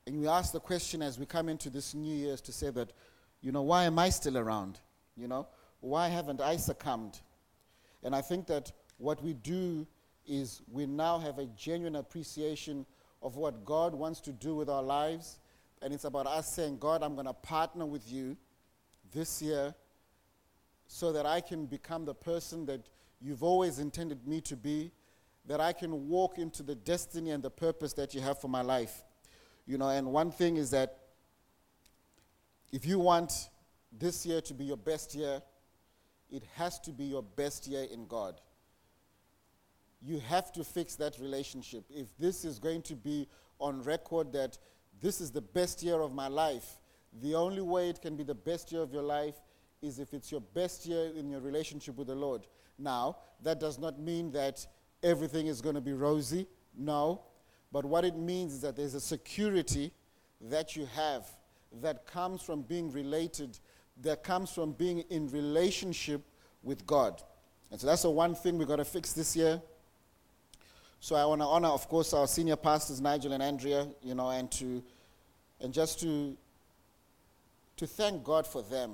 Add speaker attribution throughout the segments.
Speaker 1: And we ask the question as we come into this new year is to say that, why am I still around? Why haven't I succumbed? And I think that what we do is we now have a genuine appreciation of what God wants to do with our lives. And it's about us saying, God, I'm going to partner with you this year so that I can become the person that you've always intended me to be, that I can walk into the destiny and the purpose that you have for my life. And one thing is that if you want this year to be your best year, it has to be your best year in God. You have to fix that relationship. If this is going to be on record that this is the best year of my life, the only way it can be the best year of your life is if it's your best year in your relationship with the Lord. Now, that does not mean that everything is going to be rosy. No. But what it means is that there's a security that you have that comes from being related, that comes from being in relationship with God. And so that's the one thing we've got to fix this year. So I want to honor, of course, our senior pastors, Nigel and Andrea, and just to thank God for them,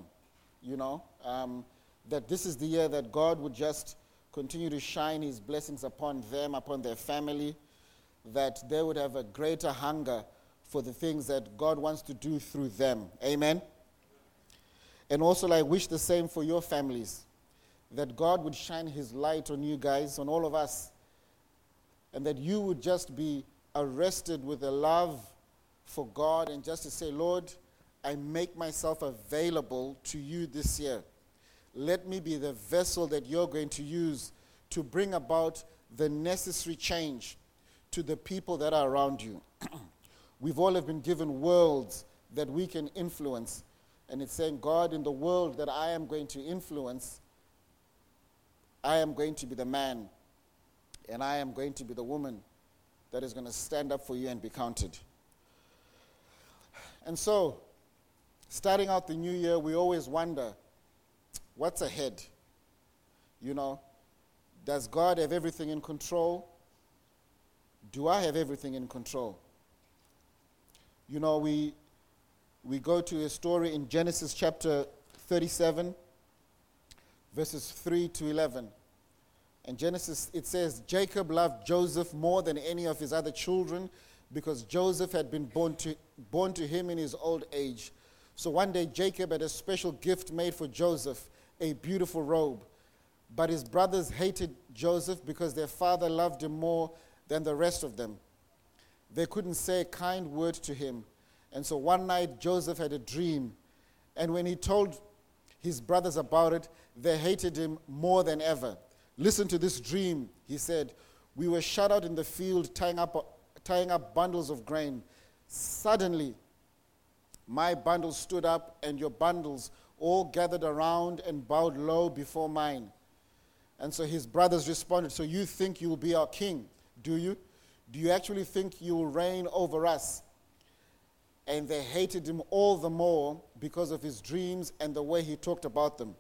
Speaker 1: that this is the year that God would just continue to shine his blessings upon them, upon their family, that they would have a greater hunger for the things that God wants to do through them. Amen? And also I wish the same for your families, that God would shine his light on you guys, on all of us, and that you would just be arrested with a love for God and just to say, Lord, I make myself available to you this year. Let me be the vessel that you're going to use to bring about the necessary change to the people that are around you. We've all have been given worlds that we can influence. And it's saying, God, in the world that I am going to influence, I am going to be the man, and I am going to be the woman that is going to stand up for you and be counted. And so, starting out the new year, we always wonder, what's ahead? Does God have everything in control? Do I have everything in control? We go to a story in Genesis chapter 37, verses 3 to 11. In Genesis, it says, Jacob loved Joseph more than any of his other children because Joseph had been born to him in his old age. So one day Jacob had a special gift made for Joseph, a beautiful robe. But his brothers hated Joseph because their father loved him more than the rest of them. They couldn't say a kind word to him. And so one night Joseph had a dream. And when he told his brothers about it, they hated him more than ever. Listen to this dream, he said. We were shut out in the field tying up bundles of grain. Suddenly, my bundles stood up and your bundles all gathered around and bowed low before mine. And so his brothers responded, so you think you will be our king, do you? Do you actually think you will reign over us? And they hated him all the more because of his dreams and the way he talked about them.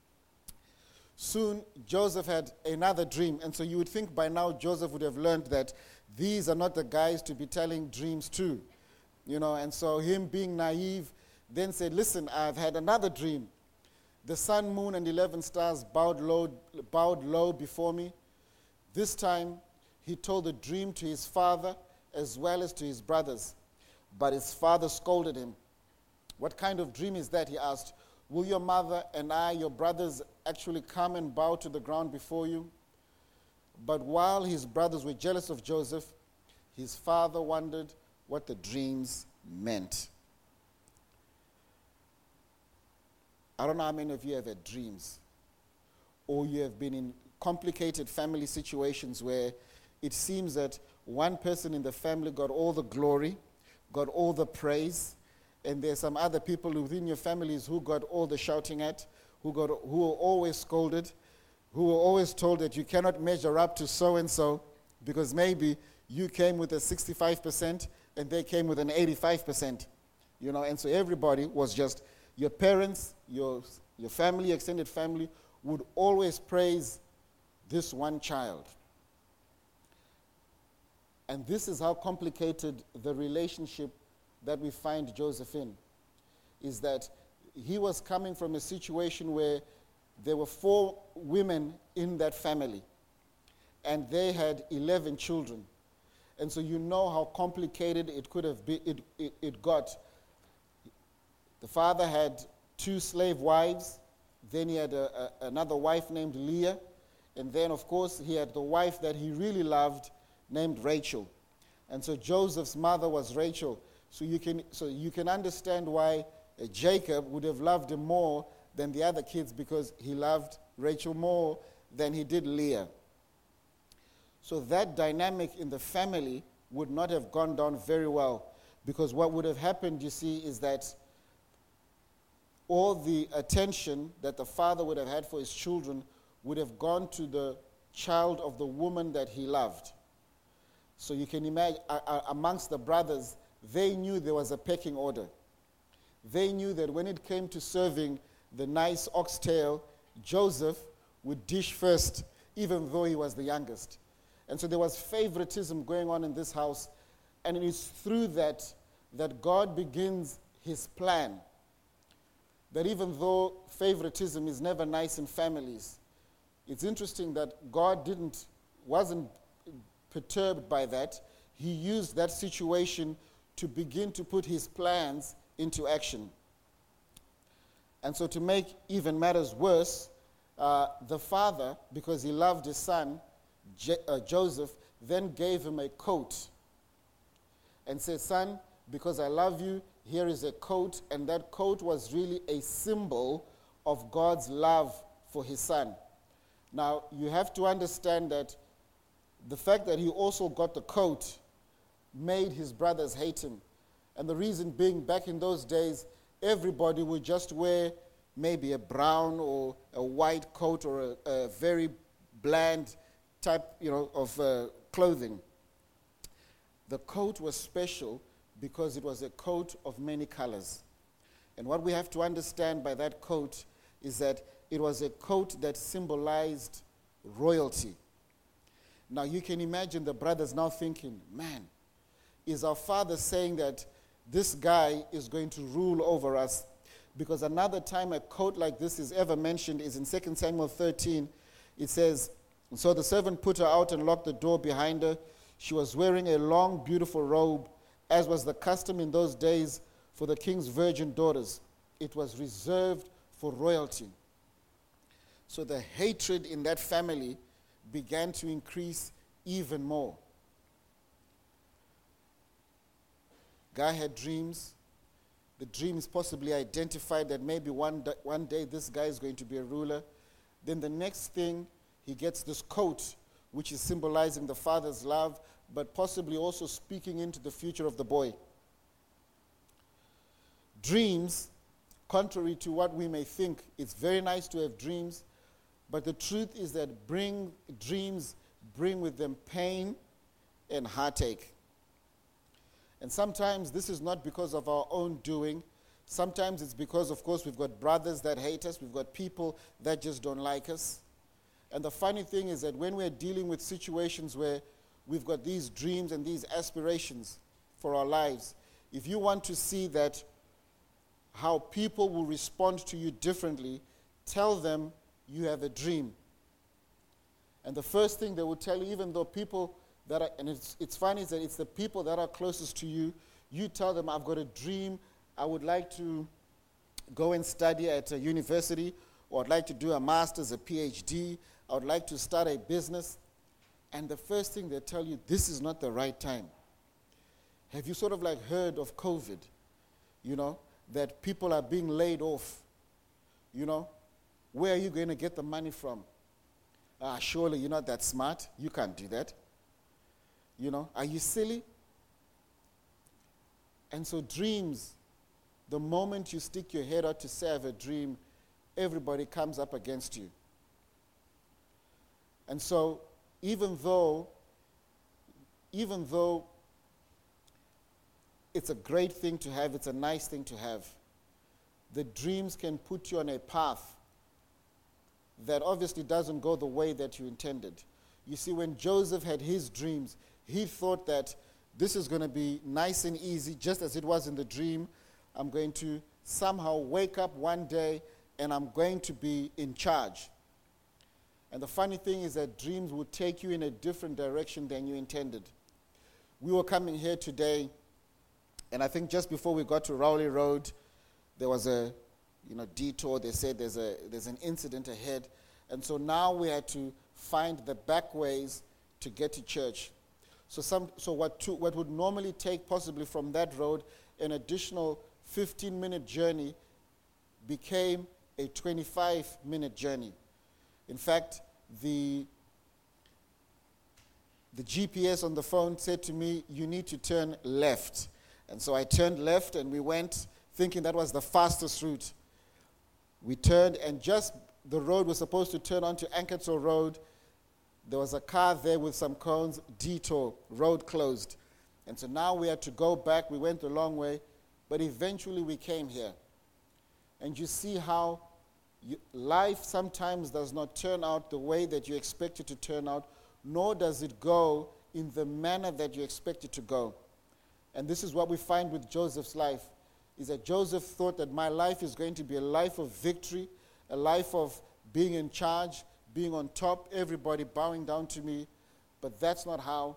Speaker 1: Soon, Joseph had another dream. And so you would think by now Joseph would have learned that these are not the guys to be telling dreams to. And so him being naive then said, listen, I've had another dream. The sun, moon, and 11 stars bowed low before me. This time, he told the dream to his father as well as to his brothers. But his father scolded him. What kind of dream is that, he asked. Will your mother and I, your brothers, actually come and bow to the ground before you? But while his brothers were jealous of Joseph, his father wondered what the dreams meant. I don't know how many of you have had dreams, or you have been in complicated family situations where it seems that one person in the family got all the glory, got all the praise, and there's some other people within your families who got all the shouting at, who were always scolded, who were always told that you cannot measure up to so-and-so because maybe you came with a 65% and they came with an 85%. And so everybody was just, your parents, your family, extended family, would always praise this one child. And this is how complicated the relationship that we find Joseph in is that he was coming from a situation where there were 4 women in that family, and they had 11 children. And so you know how complicated it could have been, it got. The father had 2 slave wives, then he had another wife named Leah, and then of course he had the wife that he really loved named Rachel. And so Joseph's mother was Rachel. So you can understand why Jacob would have loved him more than the other kids, because he loved Rachel more than he did Leah. So that dynamic in the family would not have gone down very well, because what would have happened, you see, is that all the attention that the father would have had for his children would have gone to the child of the woman that he loved. So you can imagine, amongst the brothers, they knew there was a pecking order. They knew that when it came to serving the nice oxtail, Joseph would dish first, even though he was the youngest. And so there was favoritism going on in this house, and it is through that God begins his plan. That even though favoritism is never nice in families, it's interesting that God wasn't perturbed by that. He used that situation to begin to put his plans into action. And so to make even matters worse, the father, because he loved his son, Joseph, then gave him a coat and said, "Son, because I love you, here is a coat." And that coat was really a symbol of God's love for his son. Now, you have to understand that the fact that he also got the coat made his brothers hate him. And the reason being, back in those days, everybody would just wear maybe a brown or a white coat or a very bland type, of clothing. The coat was special because it was a coat of many colors. And what we have to understand by that coat is that it was a coat that symbolized royalty. Now you can imagine the brothers now thinking, man, is our father saying that this guy is going to rule over us? Because another time a coat like this is ever mentioned is in 2 Samuel 13. It says, "So the servant put her out and locked the door behind her. She was wearing a long, beautiful robe, as was the custom in those days for the king's virgin daughters. It was reserved for royalty." So the hatred in that family began to increase even more. Guy had dreams. The dreams possibly identified that maybe one day this guy is going to be a ruler. Then the next thing, he gets this coat, which is symbolizing the father's love, but possibly also speaking into the future of the boy. Dreams, contrary to what we may think, it's very nice to have dreams, but the truth is that dreams bring with them pain and heartache. And sometimes this is not because of our own doing. Sometimes it's because, of course, we've got brothers that hate us. We've got people that just don't like us. And the funny thing is that when we're dealing with situations where we've got these dreams and these aspirations for our lives, if you want to see that how people will respond to you differently, tell them you have a dream. And the first thing they will tell you, even though people that are, and it's funny, is that it's the people that are closest to you, you tell them, "I've got a dream. I would like to go and study at a university, or I'd like to do a master's, a PhD. I would like to start a business." And the first thing they tell you, this is not the right time. Have you sort of like heard of COVID? That people are being laid off. Where are you going to get the money from? Surely you're not that smart. You can't do that. Are you silly? And so dreams, the moment you stick your head out to say I have a dream, everybody comes up against you. And so even though it's a great thing to have, it's a nice thing to have, the dreams can put you on a path that obviously doesn't go the way that you intended. You see, when Joseph had his dreams, he thought that this is going to be nice and easy, just as it was in the dream. I'm going to somehow wake up one day and I'm going to be in charge. And the funny thing is that dreams will take you in a different direction than you intended. We were coming here today, and I think just before we got to Rowley Road, there was a detour. They said there's an incident ahead. And so now we had to find the back ways to get to church. So what would normally take possibly from that road an additional 15-minute journey became a 25-minute journey. In fact, the GPS on the phone said to me, you need to turn left. And so I turned left and we went thinking that was the fastest route. We turned and just the road was supposed to turn onto Anketel Road. There was a car there with some cones, detour, road closed. And so now we had to go back. We went the long way, but eventually we came here. And you see how life sometimes does not turn out the way that you expect it to turn out, nor does it go in the manner that you expect it to go. And this is what we find with Joseph's life, is that Joseph thought that my life is going to be a life of victory, a life of being in charge, being on top, everybody bowing down to me. But that's not how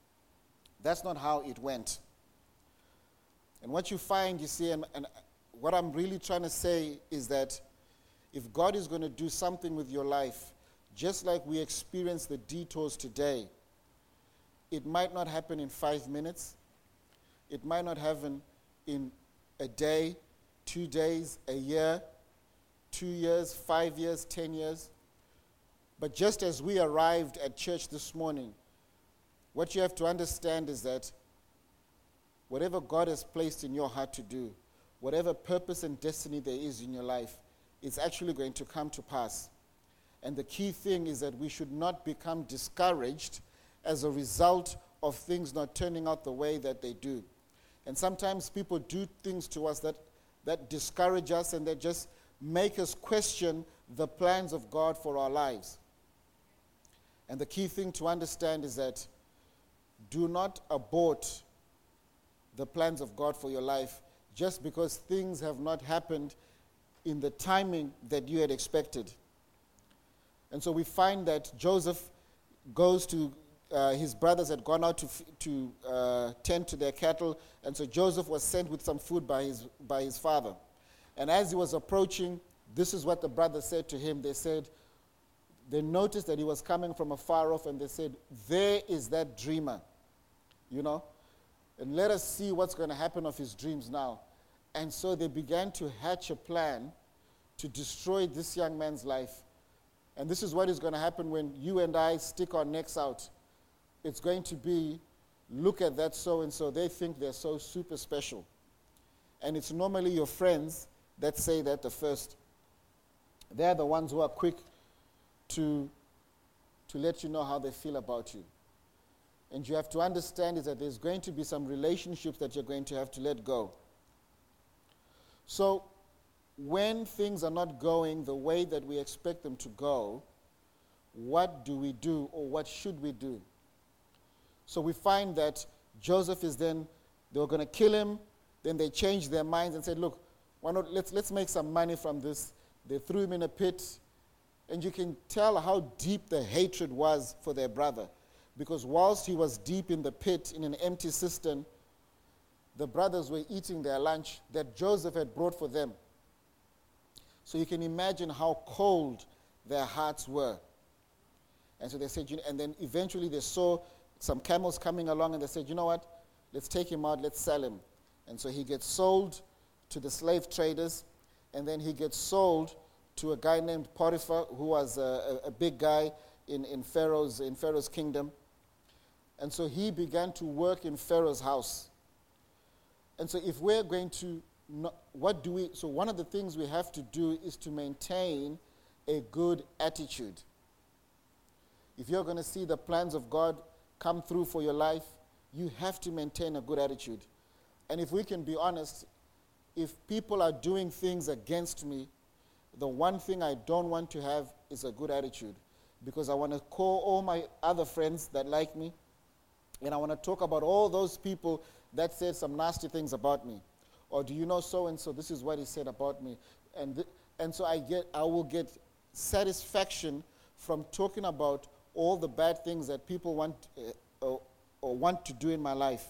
Speaker 1: it went. And what you find, you see, and what I'm really trying to say is that if God is going to do something with your life, just like we experience the detours today, it might not happen in 5 minutes. It might not happen in a day, 2 days, a year, 2 years, 5 years, 10 years. But just as we arrived at church this morning, what you have to understand is that whatever God has placed in your heart to do, whatever purpose and destiny there is in your life, it's actually going to come to pass. And the key thing is that we should not become discouraged as a result of things not turning out the way that they do. And sometimes people do things to us that discourage us and that just make us question the plans of God for our lives. And the key thing to understand is that do not abort the plans of God for your life just because things have not happened in the timing that you had expected. And so we find that Joseph goes to, his brothers had gone out to tend to their cattle, and so Joseph was sent with some food by his father. And as he was approaching, this is what the brothers said to him. They noticed that he was coming from afar off, and they said, there is that dreamer, and let us see what's going to happen of his dreams now. And so they began to hatch a plan to destroy this young man's life. And this is what is going to happen when you and I stick our necks out. It's going to be, look at that so-and-so. They think they're so super special. And it's normally your friends that say that the first. They're the ones who are quick to let you know how they feel about you. And you have to understand is that there's going to be some relationships that you're going to have to let go. So when things are not going the way that we expect them to go, what do we do, or what should we do? So we find that Joseph they were going to kill him, then they changed their minds and said, look, why not, let's make some money from this. They threw him in a pit, and you can tell how deep the hatred was for their brother, because whilst he was deep in the pit in an empty cistern, the brothers were eating their lunch that Joseph had brought for them. So you can imagine how cold their hearts were. And so they said, and then eventually they saw some camels coming along, and they said, you know what, let's take him out, let's sell him. And so he gets sold to the slave traders, and then he gets sold to a guy named Potiphar, who was a big guy in Pharaoh's kingdom. And so he began to work in Pharaoh's house. And so if we're going to, so one of the things we have to do is to maintain a good attitude. If you're going to see the plans of God come through for your life, you have to maintain a good attitude. And if we can be honest, if people are doing things against me, the one thing I don't want to have is a good attitude, because I want to call all my other friends that like me, And I want to talk about all those people that said some nasty things about me. Or do you know so-and-so, this is what he said about me. And so I will get satisfaction from talking about all the bad things that people want or want to do in my life.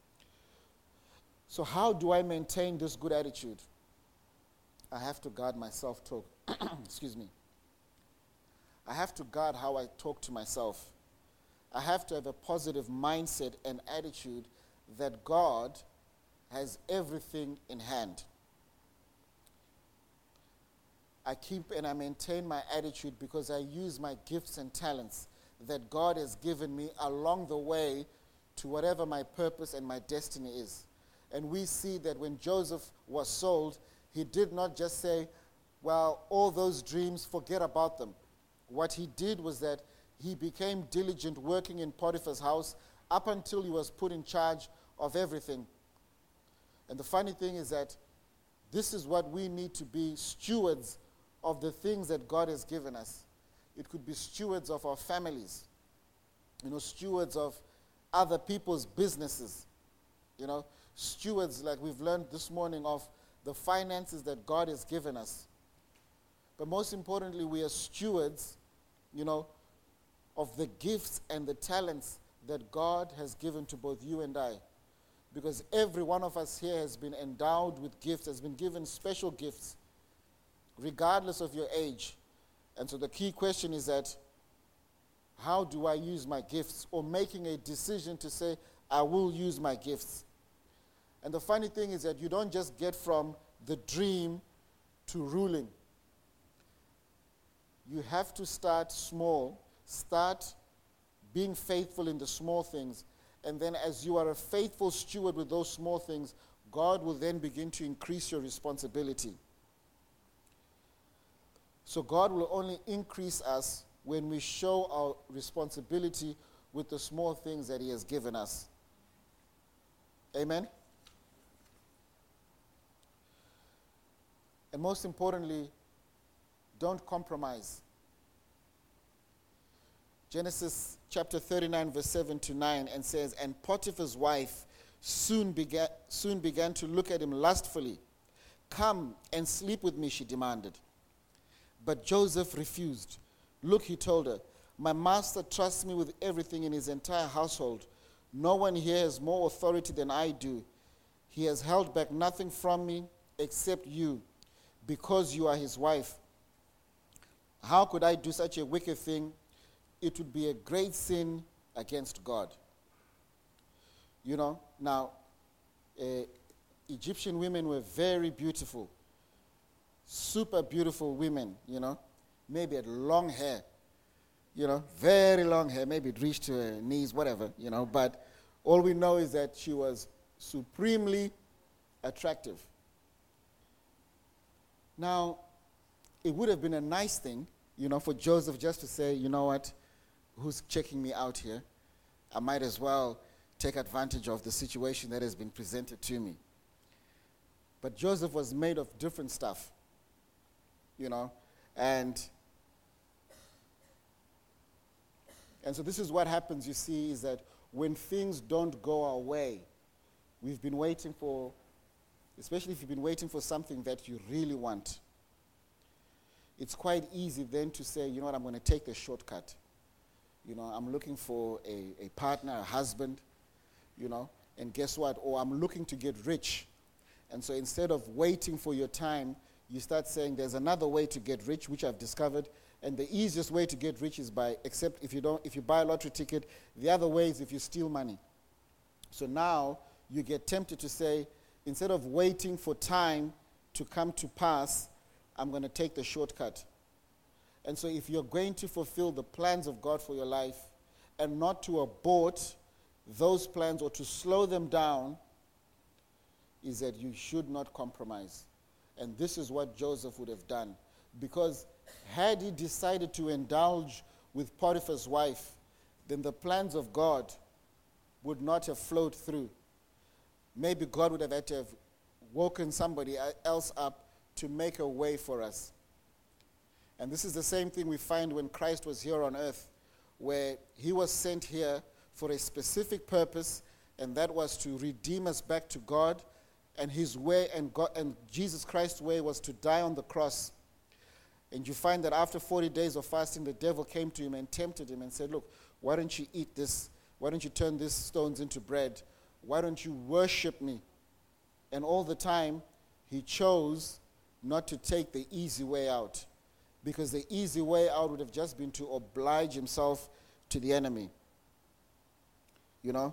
Speaker 1: So how do I maintain this good attitude? I have to guard my self-talk. Excuse me. I have to guard how I talk to myself. I have to have a positive mindset and attitude that God has everything in hand. I keep and I maintain my attitude because I use my gifts and talents that God has given me along the way to whatever my purpose and my destiny is. And we see that when Joseph was sold, he did not just say, well, all those dreams, forget about them. What he did was that he became diligent working in Potiphar's house up until he was put in charge of everything. And the funny thing is that this is what we need to be, stewards of the things that God has given us. It could be stewards of our families, stewards of other people's businesses, stewards, like we've learned this morning, of the finances that God has given us. But most importantly, we are stewards, of the gifts and the talents that God has given to both you and I. Because every one of us here has been endowed with gifts, has been given special gifts, regardless of your age. And so the key question is that, how do I use my gifts? Or making a decision to say, I will use my gifts. And the funny thing is that you don't just get from the dream to ruling. You have to start small, start being faithful in the small things, and then as you are a faithful steward with those small things, God will then begin to increase your responsibility. So God will only increase us when we show our responsibility with the small things that he has given us. Amen? And most importantly, don't compromise. Genesis chapter 39, verse 7 to 9, and says, and Potiphar's wife soon began to look at him lustfully. Come and sleep with me, she demanded. But Joseph refused. Look, he told her, my master trusts me with everything in his entire household. No one here has more authority than I do. He has held back nothing from me except you, because you are his wife. How could I do such a wicked thing? It would be a great sin against God. Now, Egyptian women were very beautiful, super beautiful women, maybe had long hair, very long hair, maybe it reached to her knees, whatever, but all we know is that she was supremely attractive. Now, it would have been a nice thing, for Joseph just to say, you know what, who's checking me out here? I might as well take advantage of the situation that has been presented to me. But Joseph was made of different stuff, and so this is what happens, you see, is that when things don't go our way, we've been waiting for, especially if you've been waiting for something that you really want, it's quite easy then to say, you know what, I'm going to take the shortcut. I'm looking for a partner, a husband, and guess what? Or I'm looking to get rich. And so instead of waiting for your time, you start saying there's another way to get rich, which I've discovered. And the easiest way to get rich is except if you buy a lottery ticket, the other way is if you steal money. So now you get tempted to say, instead of waiting for time to come to pass, I'm going to take the shortcut. And so if you're going to fulfill the plans of God for your life and not to abort those plans or to slow them down, is that you should not compromise. And this is what Joseph would have done. Because had he decided to indulge with Potiphar's wife, then the plans of God would not have flowed through. Maybe God would have had to have woken somebody else up to make a way for us. And this is the same thing we find when Christ was here on earth, where he was sent here for a specific purpose, and that was to redeem us back to God. And his way and Jesus Christ's way was to die on the cross. And you find that after 40 days of fasting, the devil came to him and tempted him and said, look, why don't you eat this? Why don't you turn these stones into bread? Why don't you worship me? And all the time, he chose not to take the easy way out, because the easy way out would have just been to oblige himself to the enemy. You know?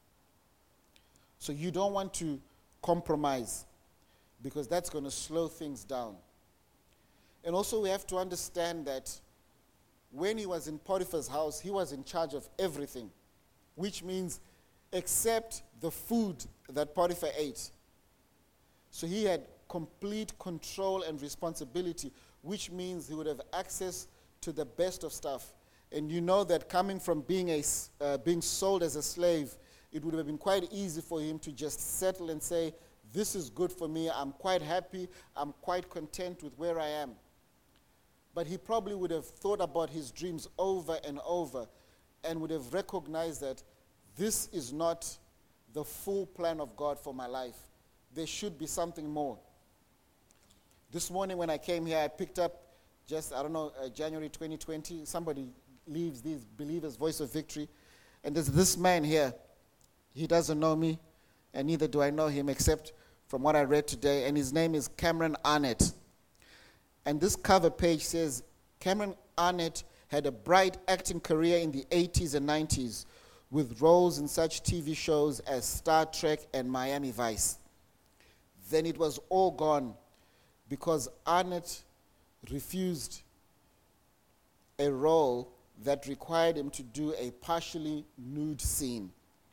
Speaker 1: So you don't want to compromise, because that's going to slow things down. And also we have to understand that when he was in Potiphar's house, he was in charge of everything, which means except the food that Potiphar ate. So he had complete control and responsibility, which means he would have access to the best of stuff. And you know that coming from being sold as a slave, it would have been quite easy for him to just settle and say, this is good for me, I'm quite happy, I'm quite content with where I am. But he probably would have thought about his dreams over and over and would have recognized that this is not the full plan of God for my life. There should be something more. This morning when I came here, I picked up January 2020, somebody leaves these Believers' Voice of Victory, and there's this man here. He doesn't know me, and neither do I know him, except from what I read today, and his name is Cameron Arnett. And this cover page says, Cameron Arnett had a bright acting career in the 80s and 90s, with roles in such TV shows as Star Trek and Miami Vice. Then it was all gone because Arnett refused a role that required him to do a partially nude scene.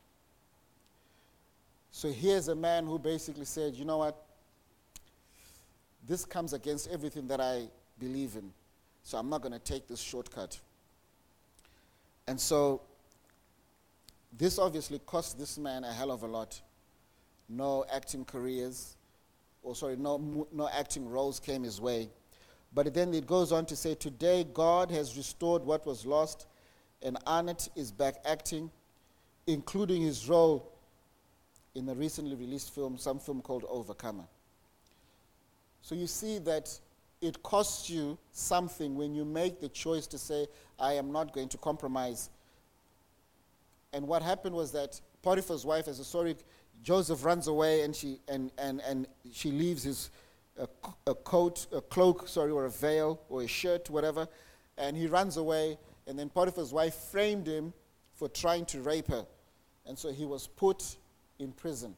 Speaker 1: So here's a man who basically said, you know what? This comes against everything that I believe in, so I'm not going to take this shortcut. And so this obviously cost this man a hell of a lot. No acting careers, no acting roles came his way. But then it goes on to say, today God has restored what was lost, and Arnett is back acting, including his role in a recently released film, some film called Overcomer. So you see that it costs you something when you make the choice to say, I am not going to compromise. And what happened was that Potiphar's wife, as a story, Joseph runs away and she leaves his cloak, or a veil, or a shirt, whatever, and he runs away, and then Potiphar's wife framed him for trying to rape her. And so he was put in prison.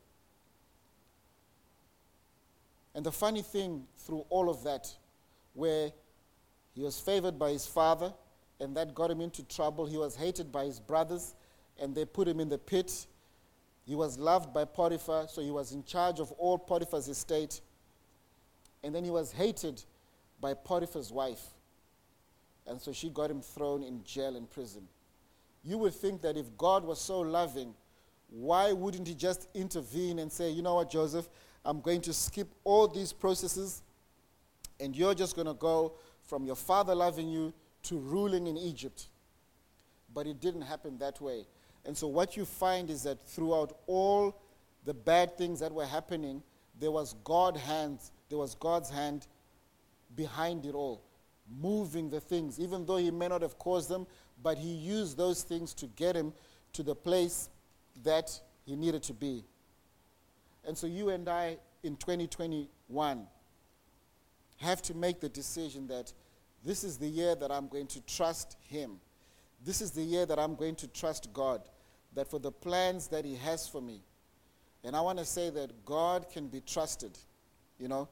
Speaker 1: And the funny thing through all of that, where he was favored by his father, and that got him into trouble. He was hated by his brothers, and they put him in the pit. He was loved by Potiphar, so he was in charge of all Potiphar's estate. And then he was hated by Potiphar's wife. And so she got him thrown in jail and prison. You would think that if God was so loving, why wouldn't he just intervene and say, you know what, Joseph, I'm going to skip all these processes, and you're just going to go from your father loving you to ruling in Egypt. But it didn't happen that way. And so what you find is that throughout all the bad things that were happening, there was God's hand behind it all, moving the things, even though he may not have caused them, but he used those things to get him to the place that he needed to be. And so you and I, in 2021, have to make the decision that this is the year that I'm going to trust him. This is the year that I'm going to trust God, that for the plans that he has for me. And I want to say that God can be trusted, you know.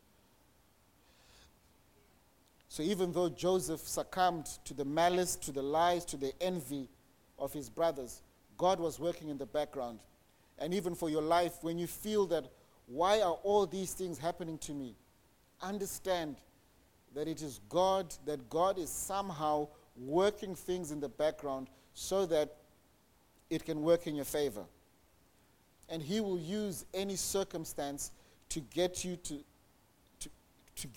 Speaker 1: So even though Joseph succumbed to the malice, to the lies, to the envy of his brothers, God was working in the background. And even for your life, when you feel that, why are all these things happening to me? Understand that it is God, that God is somehow working things in the background so that it can work in your favor. And he will use any circumstance to get you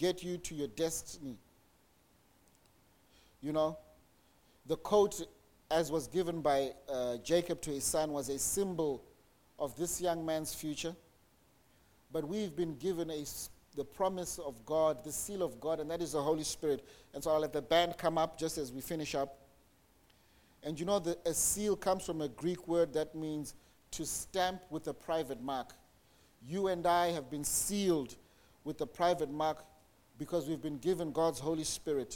Speaker 1: to your destiny. You know, the quote as was given by Jacob to his son, was a symbol of this young man's future. But we've been given the promise of God, the seal of God, and that is the Holy Spirit. And so I'll let the band come up just as we finish up. And you know, a seal comes from a Greek word that means to stamp with a private mark. You and I have been sealed with a private mark because we've been given God's Holy Spirit.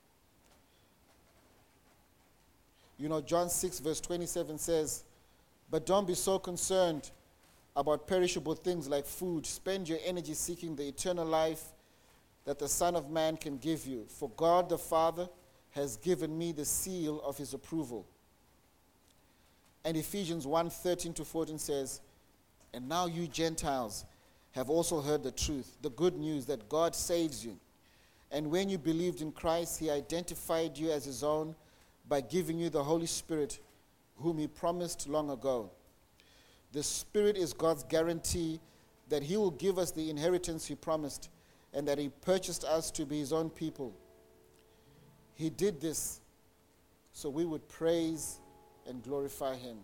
Speaker 1: You know, John 6 verse 27 says, "But don't be so concerned about perishable things like food. Spend your energy seeking the eternal life that the Son of Man can give you. For God the Father has given me the seal of his approval." And Ephesians 1:13-14 says, "And now you Gentiles have also heard the truth, the good news that God saves you. And when you believed in Christ, he identified you as his own by giving you the Holy Spirit, whom he promised long ago." The Spirit is God's guarantee that he will give us the inheritance he promised and that he purchased us to be his own people. He did this so we would praise and glorify him.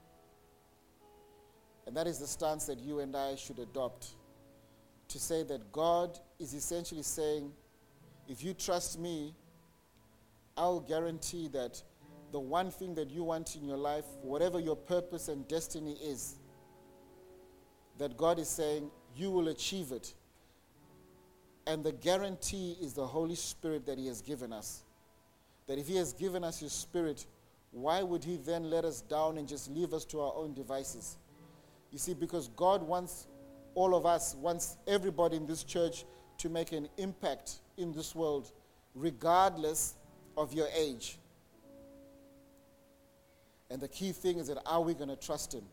Speaker 1: And that is the stance that you and I should adopt, to say that God is essentially saying, if you trust me, I'll guarantee that the one thing that you want in your life, whatever your purpose and destiny is, that God is saying you will achieve it. And the guarantee is the Holy Spirit that he has given us. That if he has given us his Spirit, why would he then let us down and just leave us to our own devices? You see, because God wants all of us, wants everybody in this church to make an impact in this world, regardless of your age. And the key thing is that, are we going to trust him?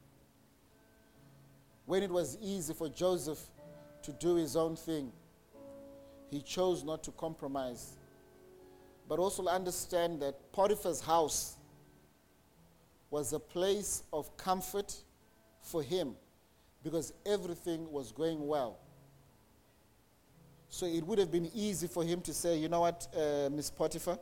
Speaker 1: When it was easy for Joseph to do his own thing, he chose not to compromise. But also understand that Potiphar's house was a place of comfort for him because everything was going well. So it would have been easy for him to say, you know what, Miss Potiphar,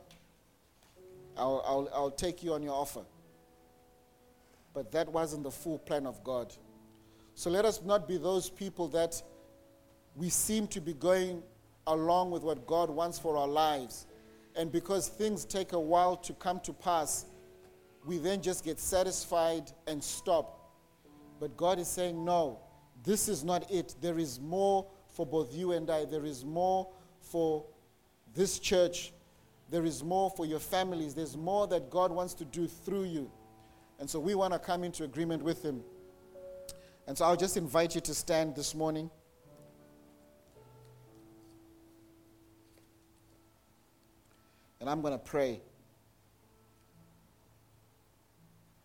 Speaker 1: I'll take you on your offer. But that wasn't the full plan of God. So let us not be those people that we seem to be going along with what God wants for our lives. And because things take a while to come to pass, we then just get satisfied and stop. But God is saying, no, this is not it. There is more for both you and I. There is more for this church. There is more for your families. There's more that God wants to do through you. And so we want to come into agreement with him. And so I'll just invite you to stand this morning. And I'm going to pray.